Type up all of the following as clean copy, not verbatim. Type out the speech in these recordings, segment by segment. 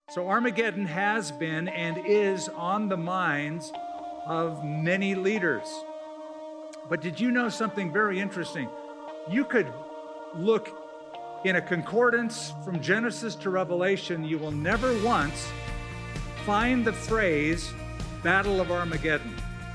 So Armageddon has been and is on the minds of many leaders. But did you know something very interesting? You could look in a concordance from Genesis to Revelation. You will never once find the phrase Battle of Armageddon.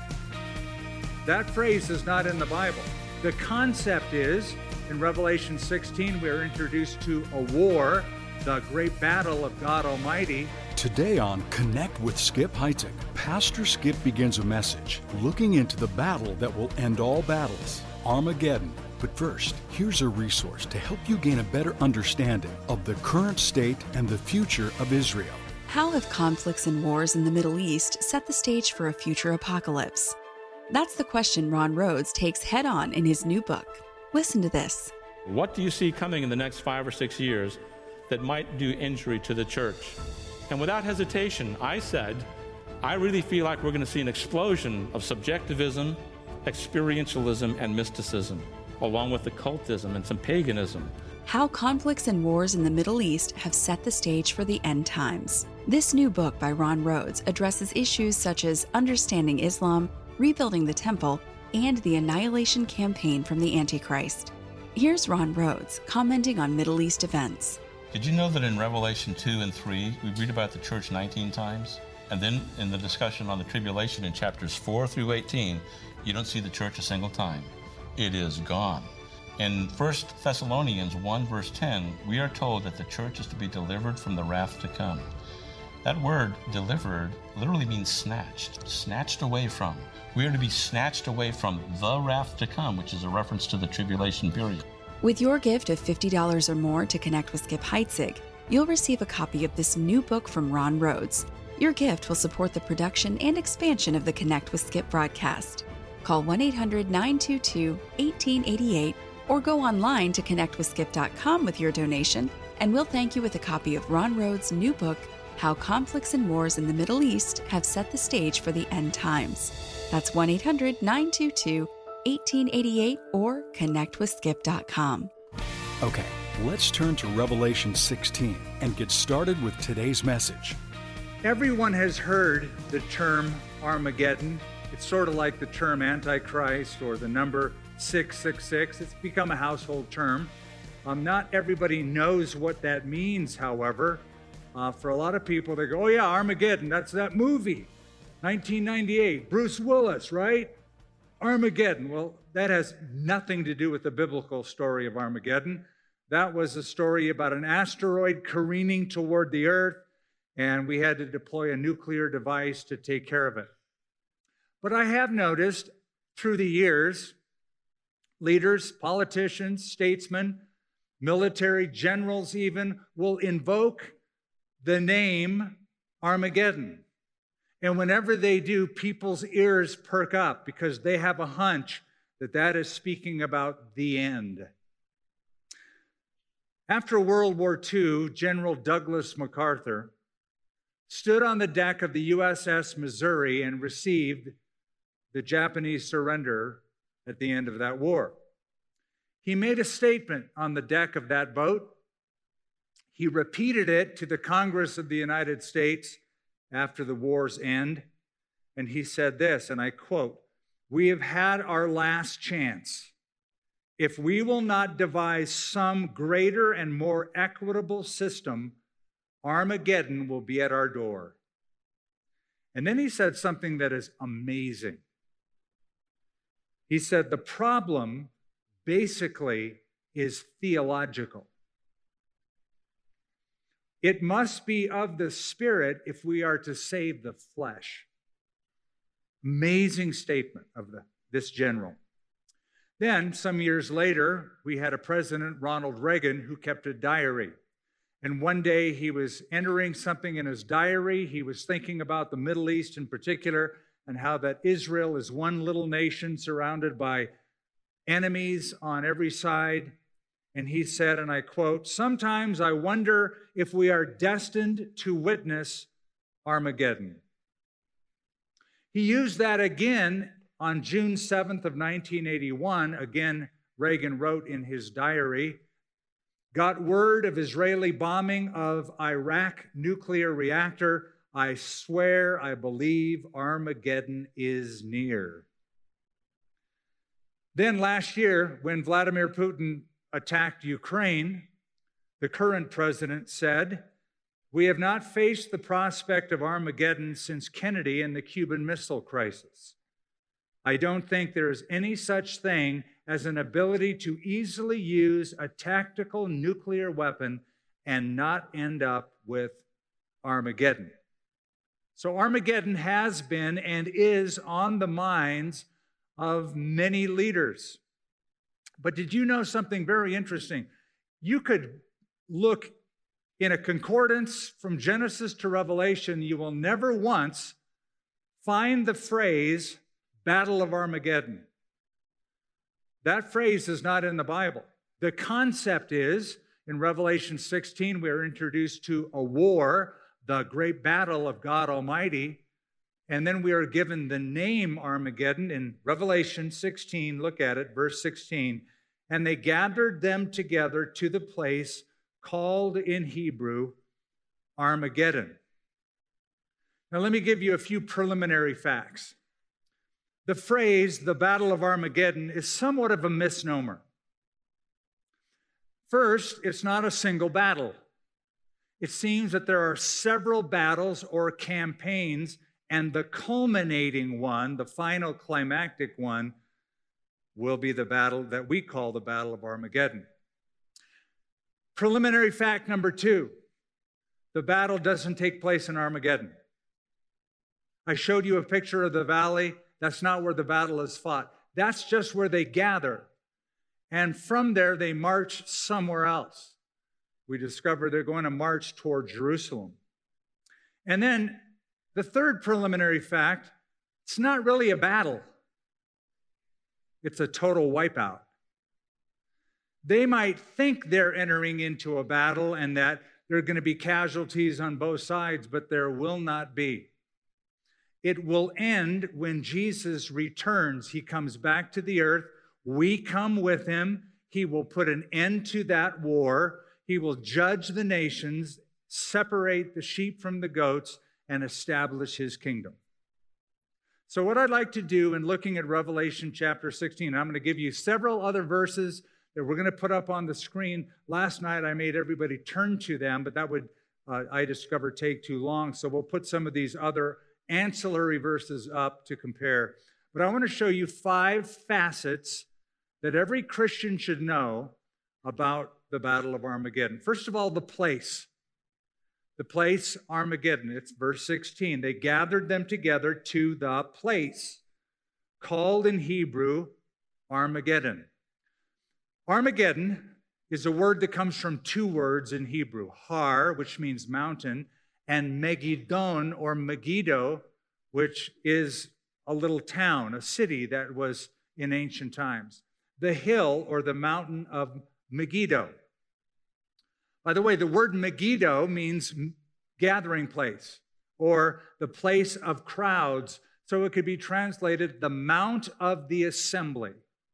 That phrase is not in the Bible. The concept is, in Revelation 16, we are introduced to a war, the great battle of God Almighty. Today on Connect with Skip Heitzig, Pastor Skip begins a message looking into the battle that will end all battles, Armageddon. But first, here's a resource to help you gain a better understanding of the current state and the future of Israel. How have conflicts and wars in the Middle East set the stage for a future apocalypse? That's the question Ron Rhodes takes head-on in his new book. Listen to this. What do you see coming in the next 5 or 6 years that might do injury to the church? And without hesitation, I said, I really feel like we're going to see an explosion of subjectivism, experientialism, and mysticism, along with occultism and some paganism. How conflicts and wars in the Middle East have set the stage for the end times. This new book by Ron Rhodes addresses issues such as understanding Islam, rebuilding the temple, and the annihilation campaign from the Antichrist. Here's Ron Rhodes commenting on Middle East events. Did you know that in Revelation 2 and 3, we read about the church 19 times? And then in the discussion on the tribulation in chapters 4 through 18, you don't see the church a single time. It is gone. In 1 Thessalonians 1 verse 10, we are told that the church is to be delivered from the wrath to come. That word, delivered, literally means snatched away from. We are to be snatched away from the wrath to come, which is a reference to the tribulation period. With your gift of $50 or more to connect with Skip Heitzig, you'll receive a copy of this new book from Ron Rhodes. Your gift will support the production and expansion of the Connect with Skip broadcast. Call 1-800-922-1888 or go online to connectwithskip.com with your donation, and we'll thank you with a copy of Ron Rhodes' new book, How Conflicts and Wars in the Middle East Have Set the Stage for the End Times. That's 1-800-922-1888 or connectwithskip.com. Okay, let's turn to Revelation 16 and get started with today's message. Everyone has heard the term Armageddon. It's sort of like the term Antichrist or the number 666. It's become a household term. Not everybody knows what that means, however. For a lot of people, they go, oh yeah, Armageddon, that's that movie, 1998, Bruce Willis, right? Armageddon. Well, that has nothing to do with the biblical story of Armageddon. That was a story about an asteroid careening toward the earth, and we had to deploy a nuclear device to take care of it. But I have noticed through the years, leaders, politicians, statesmen, military generals even will invoke the name Armageddon. And whenever they do, people's ears perk up because they have a hunch that that is speaking about the end. After World War II, General Douglas MacArthur stood on the deck of the USS Missouri and received the Japanese surrender at the end of that war. He made a statement on the deck of that boat. He repeated it to the Congress of the United States after the war's end, and he said this, and I quote, "We have had our last chance. If we will not devise some greater and more equitable system, Armageddon will be at our door." And then he said something that is amazing. He said, the problem basically is theological. It must be of the Spirit if we are to save the flesh. Amazing statement of this general. Then, some years later, we had a president, Ronald Reagan, who kept a diary. And one day he was entering something in his diary. He was thinking about the Middle East in particular and how that Israel is one little nation surrounded by enemies on every side. And he said, and I quote, "Sometimes I wonder if we are destined to witness Armageddon." He used that again on June 7th of 1981. Again, Reagan wrote in his diary, Got word of Israeli bombing of Iraq nuclear reactor. I swear, I believe Armageddon is near. Then last year, when Vladimir Putin attacked Ukraine, the current president said, "We have not faced the prospect of Armageddon since Kennedy and the Cuban Missile Crisis. I don't think there is any such thing as an ability to easily use a tactical nuclear weapon and not end up with Armageddon." So Armageddon has been and is on the minds of many leaders. But did you know something very interesting? You could look in a concordance from Genesis to Revelation. You will never once find the phrase Battle of Armageddon. That phrase is not in the Bible. The concept is, in Revelation 16, we are introduced to a war, the great battle of God Almighty, and then we are given the name Armageddon in Revelation 16. Look at it, verse 16. And they gathered them together to the place called in Hebrew Armageddon. Now let me give you a few preliminary facts. The phrase, the Battle of Armageddon, is somewhat of a misnomer. First, it's not a single battle. It seems that there are several battles or campaigns, and the culminating one, the final climactic one, will be the battle that we call the Battle of Armageddon. Preliminary fact number 2, the battle doesn't take place in Armageddon. I showed you a picture of the valley. That's not where the battle is fought. That's just where they gather. And from there, they march somewhere else. We discover they're going to march toward Jerusalem. And then the third preliminary fact, it's not really a battle. It's a total wipeout. They might think they're entering into a battle and that there are going to be casualties on both sides, but there will not be. It will end when Jesus returns. He comes back to the earth. We come with him. He will put an end to that war. He will judge the nations, separate the sheep from the goats, and establish his kingdom. So what I'd like to do in looking at Revelation chapter 16, I'm going to give you several other verses that we're going to put up on the screen. Last night I made everybody turn to them, but that would, I discovered, take too long. So we'll put some of these other ancillary verses up to compare. But I want to show you 5 facets that every Christian should know about the Battle of Armageddon. First of all, the place. The place, Armageddon. It's verse 16. They gathered them together to the place, called in Hebrew Armageddon. Armageddon is a word that comes from 2 words in Hebrew, har, which means mountain, and Megiddon or Megiddo, which is a little town, a city that was in ancient times. The hill or the mountain of Megiddo. By the way, the word Megiddo means gathering place or the place of crowds. So it could be translated the Mount of the Assembly.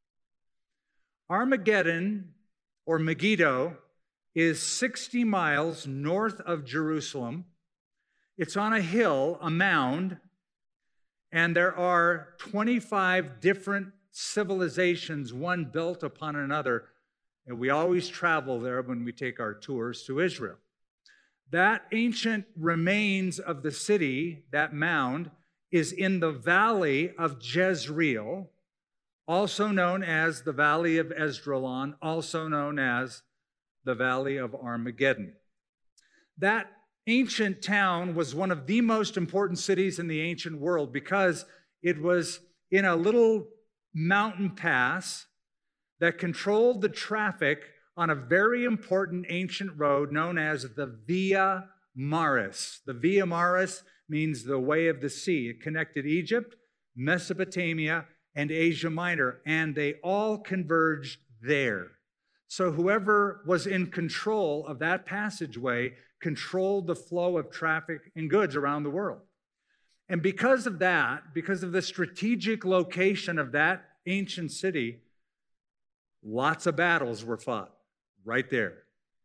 Armageddon or Megiddo is 60 miles north of Jerusalem. It's on a hill, a mound, and there are 25 different civilizations, one built upon another. And we always travel there when we take our tours to Israel. That ancient remains of the city, that mound, is in the valley of Jezreel, also known as the Valley of Esdraelon, also known as the Valley of Armageddon. That ancient town was one of the most important cities in the ancient world because it was in a little mountain pass that controlled the traffic on a very important ancient road known as the Via Maris. The Via Maris means the way of the sea. It connected Egypt, Mesopotamia, and Asia Minor, and they all converged there. So whoever was in control of that passageway controlled the flow of traffic and goods around the world. And because of that, because of the strategic location of that ancient city, lots of battles were fought right there.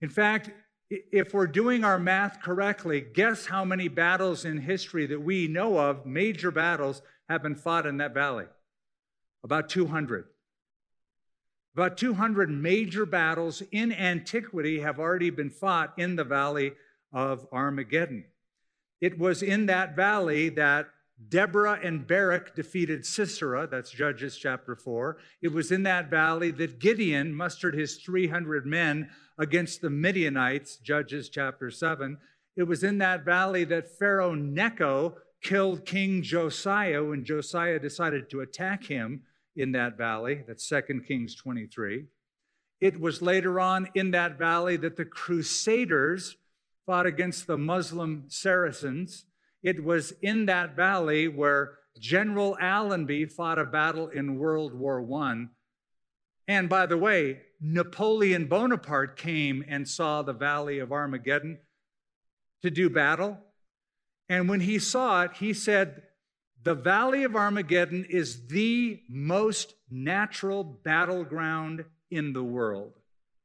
In fact, if we're doing our math correctly, guess how many battles in history that we know of, major battles, have been fought in that valley? About 200. About 200 major battles in antiquity have already been fought in the valley of Armageddon. It was in that valley that Deborah and Barak defeated Sisera, that's Judges chapter 4. It was in that valley that Gideon mustered his 300 men against the Midianites, Judges chapter 7. It was in that valley that Pharaoh Necho killed King Josiah when Josiah decided to attack him in that valley. That's 2 Kings 23. It was later on in that valley that the Crusaders fought against the Muslim Saracens. It was in that valley where General Allenby fought a battle in World War I. And by the way, Napoleon Bonaparte came and saw the Valley of Armageddon to do battle. And when he saw it, he said, the Valley of Armageddon is the most natural battleground in the world.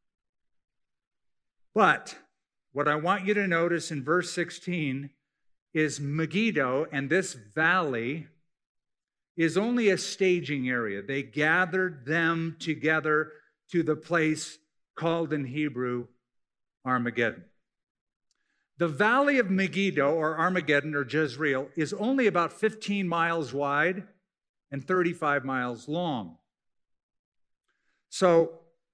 But what I want you to notice in verse 16 is Megiddo, and this valley is only a staging area. They gathered them together to the place called in Hebrew Armageddon. The valley of Megiddo, or Armageddon, or Jezreel, is only about 15 miles wide and 35 miles long. So,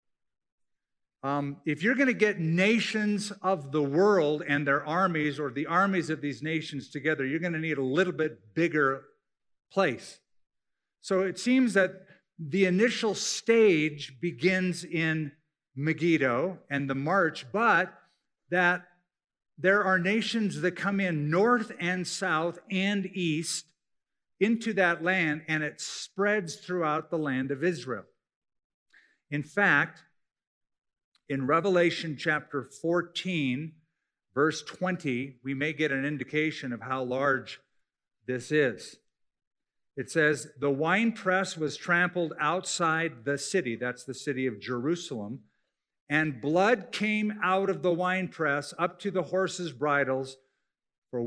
if you're going to get nations of the world and their armies, or the armies of these nations together, you're going to need a little bit bigger place. So it seems that the initial stage begins in Megiddo and the march, but that there are nations that come in north and south and east into that land, and it spreads throughout the land of Israel. In fact, in Revelation chapter 14, verse 20, we may get an indication of how large this is. It says, the winepress was trampled outside the city, that's the city of Jerusalem, and blood came out of the winepress up to the horses' bridles for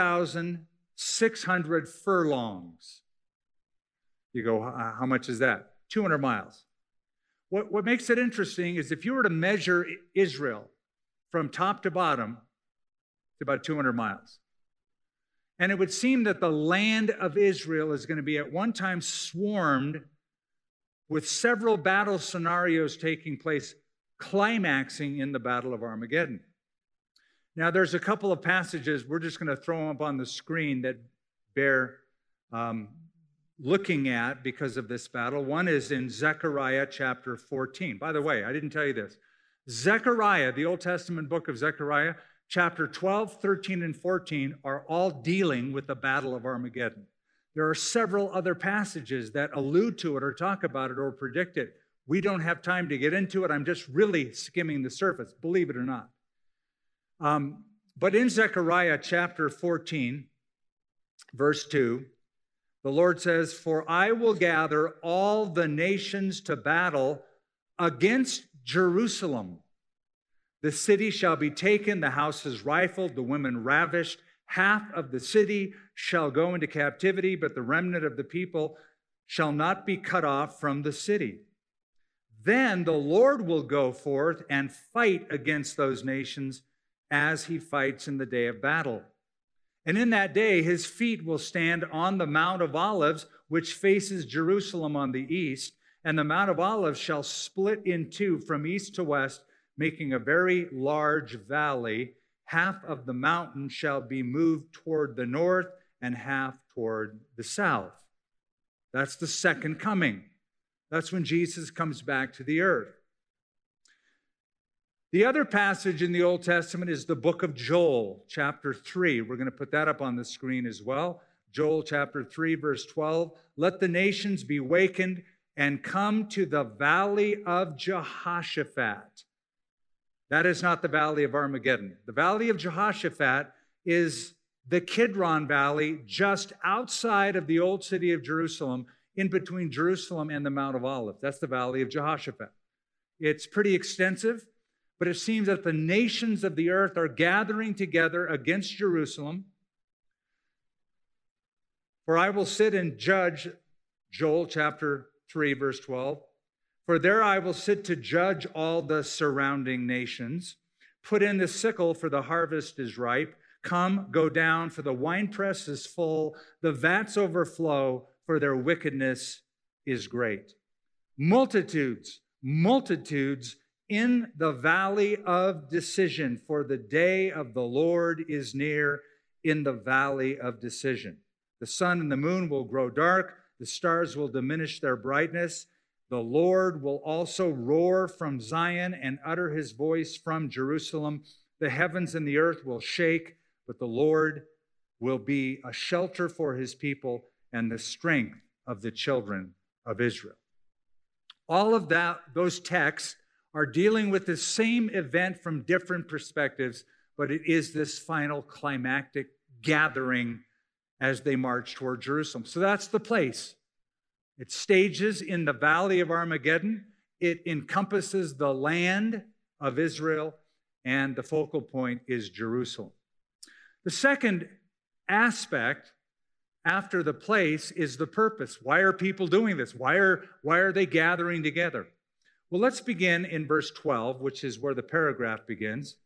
1,600 furlongs. You go, how much is that? 200 miles. What makes it interesting is if you were to measure Israel from top to bottom, it's about 200 miles. And it would seem that the land of Israel is going to be at one time swarmed with several battle scenarios taking place, climaxing in the Battle of Armageddon. Now, there's a couple of passages, we're just going to throw them up on the screen that bear looking at because of this battle. One is in Zechariah chapter 14. By the way, I didn't tell you this. Zechariah, the Old Testament book of Zechariah, chapter 12, 13, and 14 are all dealing with the Battle of Armageddon. There are several other passages that allude to it or talk about it or predict it. We don't have time to get into it. I'm just really skimming the surface, believe it or not. But in Zechariah chapter 14, verse 2, the Lord says, for I will gather all the nations to battle against Jerusalem. The city shall be taken, the houses rifled, the women ravished. Half of the city shall go into captivity, but the remnant of the people shall not be cut off from the city. Then the Lord will go forth and fight against those nations as he fights in the day of battle. And in that day, his feet will stand on the Mount of Olives, which faces Jerusalem on the east, and the Mount of Olives shall split in two from east to west, making a very large valley. Half of the mountain shall be moved toward the north and half toward the south. That's the second coming. That's when Jesus comes back to the earth. The other passage in the Old Testament is the book of Joel, chapter 3. We're going to put that up on the screen as well. Joel chapter 3, verse 12. Let the nations be wakened and come to the valley of Jehoshaphat. That is not the valley of Armageddon. The valley of Jehoshaphat is the Kidron Valley just outside of the old city of Jerusalem, in between Jerusalem and the Mount of Olives. That's the valley of Jehoshaphat. It's pretty extensive, But it seems that the nations of the earth are gathering together against Jerusalem. For I will sit and judge, Joel chapter 3, verse 12. For there I will sit to judge all the surrounding nations. Put in the sickle, for the harvest is ripe. Come, go down, for the winepress is full. The vats overflow, for their wickedness is great. Multitudes, multitudes in the valley of decision, for the day of the Lord is near in the valley of decision. The sun and the moon will grow dark. The stars will diminish their brightness. The Lord will also roar from Zion and utter his voice from Jerusalem. The heavens and the earth will shake, but the Lord will be a shelter for his people and the strength of the children of Israel. All of those texts are dealing with the same event from different perspectives, but it is this final climactic gathering as they march toward Jerusalem. So that's the place. It stages in the valley of Armageddon. It encompasses the land of Israel, and the focal point is Jerusalem. The second aspect after the place is the purpose. Why are people doing this? Why are they gathering together? Well, let's begin in verse 12, which is where the paragraph begins.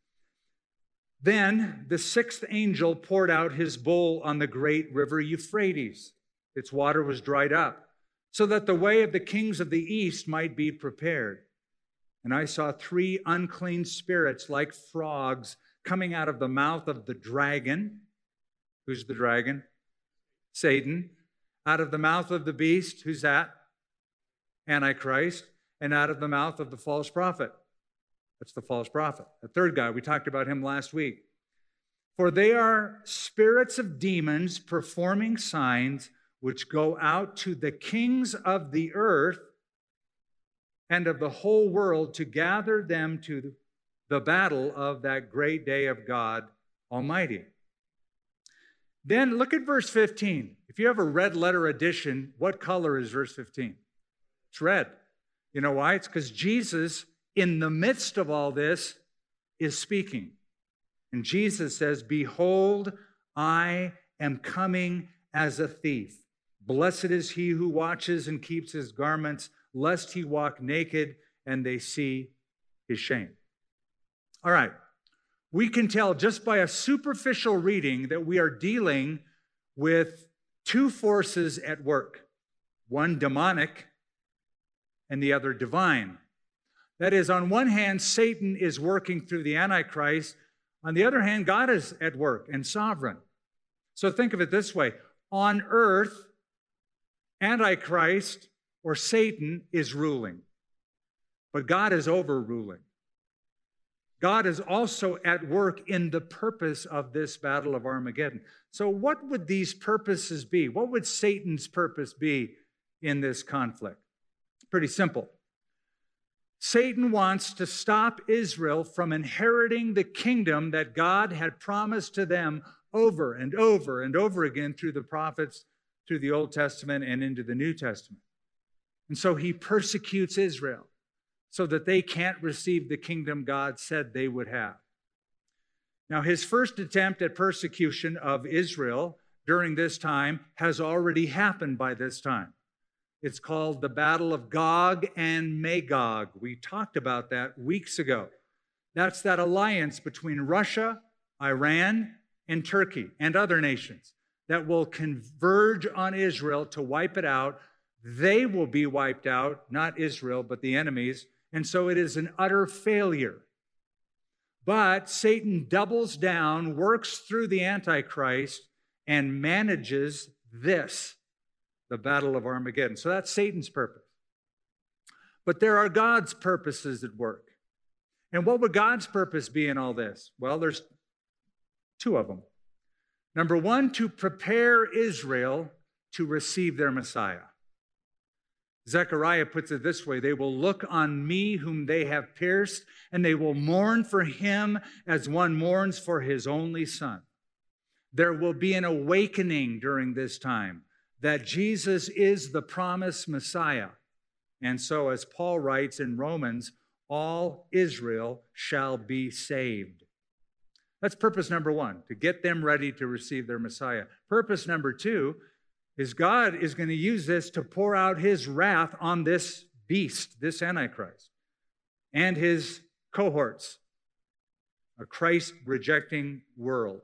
Then the sixth angel poured out his bowl on the great river Euphrates. Its water was dried up, so that the way of the kings of the east might be prepared. And I saw 3 unclean spirits like frogs coming out of the mouth of the dragon. Who's the dragon? Satan. Out of the mouth of the beast. Who's that? Antichrist. And out of the mouth of the false prophet. That's the false prophet. The third guy, we talked about him last week. For they are spirits of demons performing signs which go out to the kings of the earth and of the whole world to gather them to the battle of that great day of God Almighty. Then look at verse 15. If you have a red letter edition, what color is verse 15? It's red. You know why? It's because Jesus, in the midst of all this, is speaking. And Jesus says, "Behold, I am coming as a thief. Blessed is he who watches and keeps his garments, lest he walk naked and they see his shame." All right. We can tell just by a superficial reading that we are dealing with 2 forces at work, one demonic and the other divine. That is, on one hand, Satan is working through the Antichrist. On the other hand, God is at work and sovereign. So think of it this way. On earth, Antichrist or Satan is ruling, but God is overruling. God is also at work in the purpose of this battle of Armageddon. So what would these purposes be? What would Satan's purpose be in this conflict? Pretty simple. Satan wants to stop Israel from inheriting the kingdom that God had promised to them over and over and over again through the prophets, through the Old Testament and into the New Testament. And so he persecutes Israel so that they can't receive the kingdom God said they would have. Now, his first attempt at persecution of Israel during this time has already happened by this time. It's called the Battle of Gog and Magog. We talked about that weeks ago. That's that alliance between Russia, Iran, and Turkey and other nations that will converge on Israel to wipe it out. They will be wiped out, not Israel, but the enemies. And so it is an utter failure. But Satan doubles down, works through the Antichrist, and manages this, the Battle of Armageddon. So that's Satan's purpose. But there are God's purposes at work. And what would God's purpose be in all this? Well, there's 2 of them. Number 1, to prepare Israel to receive their Messiah. Zechariah puts it this way: they will look on me whom they have pierced, and they will mourn for him as one mourns for his only son. There will be an awakening during this time that Jesus is the promised Messiah. And so, as Paul writes in Romans, all Israel shall be saved. That's purpose number one, to get them ready to receive their Messiah. Purpose number two is God is going to use this to pour out his wrath on this beast, this Antichrist, and his cohorts, a Christ-rejecting world.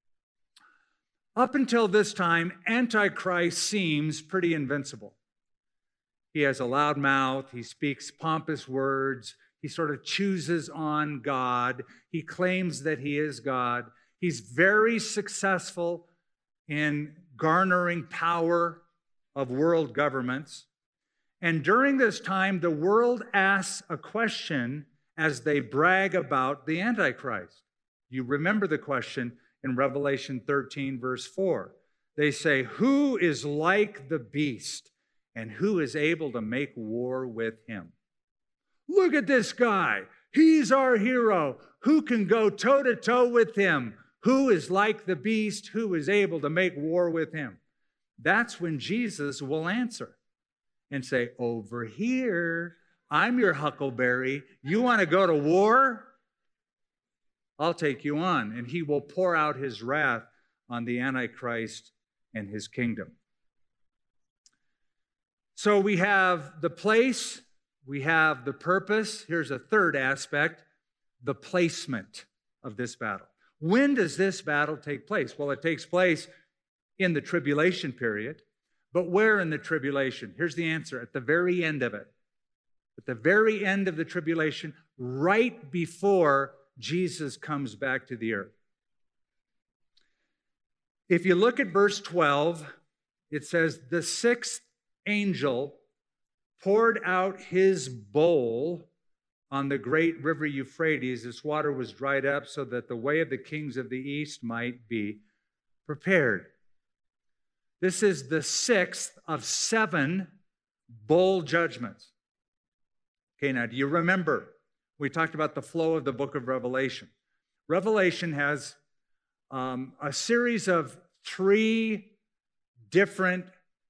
Up until this time, Antichrist seems pretty invincible. He has a loud mouth. He speaks pompous words. He sort of chooses on God. He claims that he is God. He's very successful in garnering power of world governments. And during this time, the world asks a question as they brag about the Antichrist. You remember the question in Revelation 13, verse 4. They say, "Who is like the beast, and who is able to make war with him?" Look at this guy. He's our hero. Who can go toe-to-toe with him? Who is like the beast? Who is able to make war with him? That's when Jesus will answer and say, "Over here, I'm your huckleberry. You want to go to war? I'll take you on." And he will pour out his wrath on the Antichrist and his kingdom. So we have the place, we have the purpose. Here's a third aspect, the placement of this battle. When does this battle take place? Well, it takes place in the tribulation period. But where in the tribulation? Here's the answer, at the very end of it. At the very end of the tribulation, right before Jesus comes back to the earth. If you look at verse 12, it says, "The sixth angel poured out his bowl on the great river Euphrates. Its water was dried up so that the way of the kings of the east might be prepared." This is the sixth of 7 bowl judgments. Okay, now do you remember? We talked about the flow of the book of Revelation. Revelation has a series of 3 different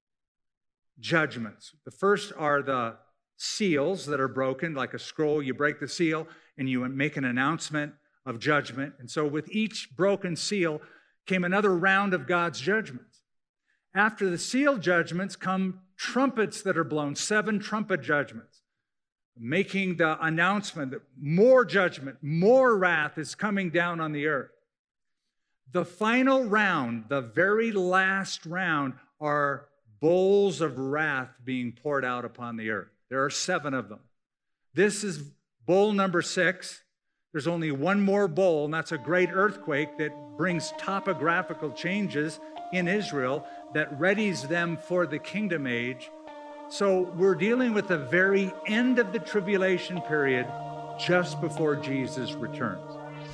judgments. The first are the seals that are broken, like a scroll. You break the seal and you make an announcement of judgment. And so with each broken seal came another round of God's judgments. After the seal judgments come trumpets that are blown, 7 trumpet judgments, making the announcement that more judgment, more wrath is coming down on the earth. The final round, the very last round, are bowls of wrath being poured out upon the earth. There are 7 of them. This is bowl number 6. There's only one more bowl, and that's a great earthquake that brings topographical changes in Israel that readies them for the kingdom age. So we're dealing with the very end of the tribulation period, just before Jesus returns.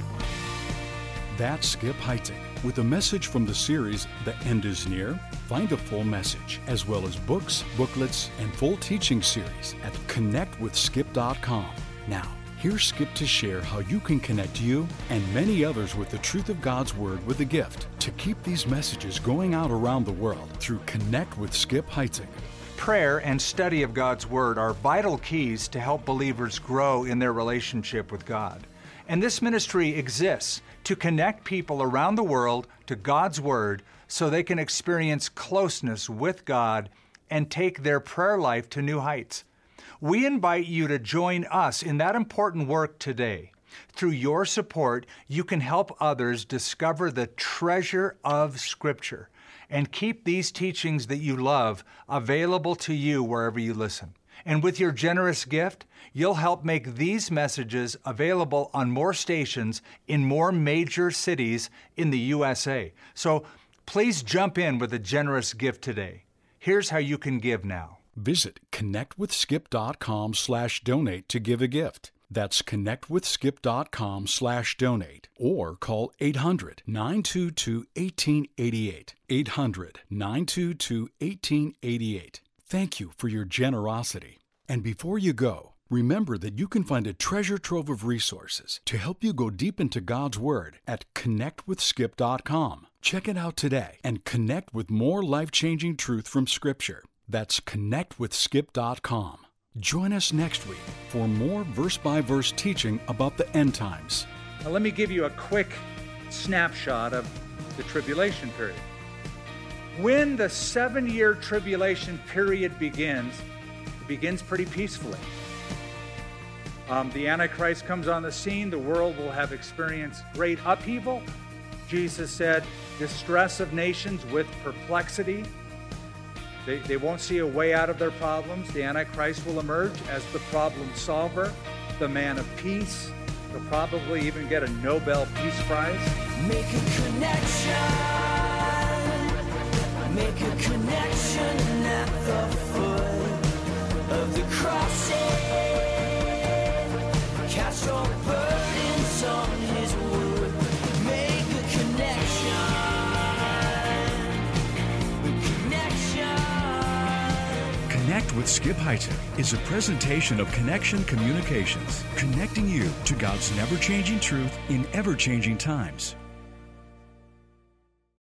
That's Skip Heitzig with a message from the series, The End is Near. Find a full message, as well as books, booklets, and full teaching series at connectwithskip.com. Now, here's Skip to share how you can connect you and many others with the truth of God's Word with a gift to keep these messages going out around the world through Connect with Skip Heitzig. Prayer and study of God's Word are vital keys to help believers grow in their relationship with God. And this ministry exists to connect people around the world to God's Word so they can experience closeness with God and take their prayer life to new heights. We invite you to join us in that important work today. Through your support, you can help others discover the treasure of Scripture and keep these teachings that you love available to you wherever you listen. And with your generous gift, you'll help make these messages available on more stations in more major cities in the USA. So please jump in with a generous gift today. Here's how you can give now. Visit connectwithskip.com/donate to give a gift. That's connectwithskip.com/donate or call 800-922-1888. 800-922-1888. Thank you for your generosity. And before you go, remember that you can find a treasure trove of resources to help you go deep into God's Word at connectwithskip.com. Check it out today and connect with more life-changing truth from Scripture. That's connectwithskip.com. Join us next week for more verse-by-verse teaching about the end times. Now, let me give you a quick snapshot of the tribulation period. When the 7-year tribulation period begins, it begins pretty peacefully. The Antichrist comes on the scene. The world will have experienced great upheaval. Jesus said, distress of nations with perplexity. They won't see a way out of their problems. The Antichrist will emerge as the problem solver, the man of peace. He'll probably even get a Nobel Peace Prize. Make a connection. Make a connection at the foot of the cross. Cast your burdens on his wood. Make a connection. Connect with Skip Heitzig is a presentation of Connection Communications, connecting you to God's never-changing truth in ever-changing times.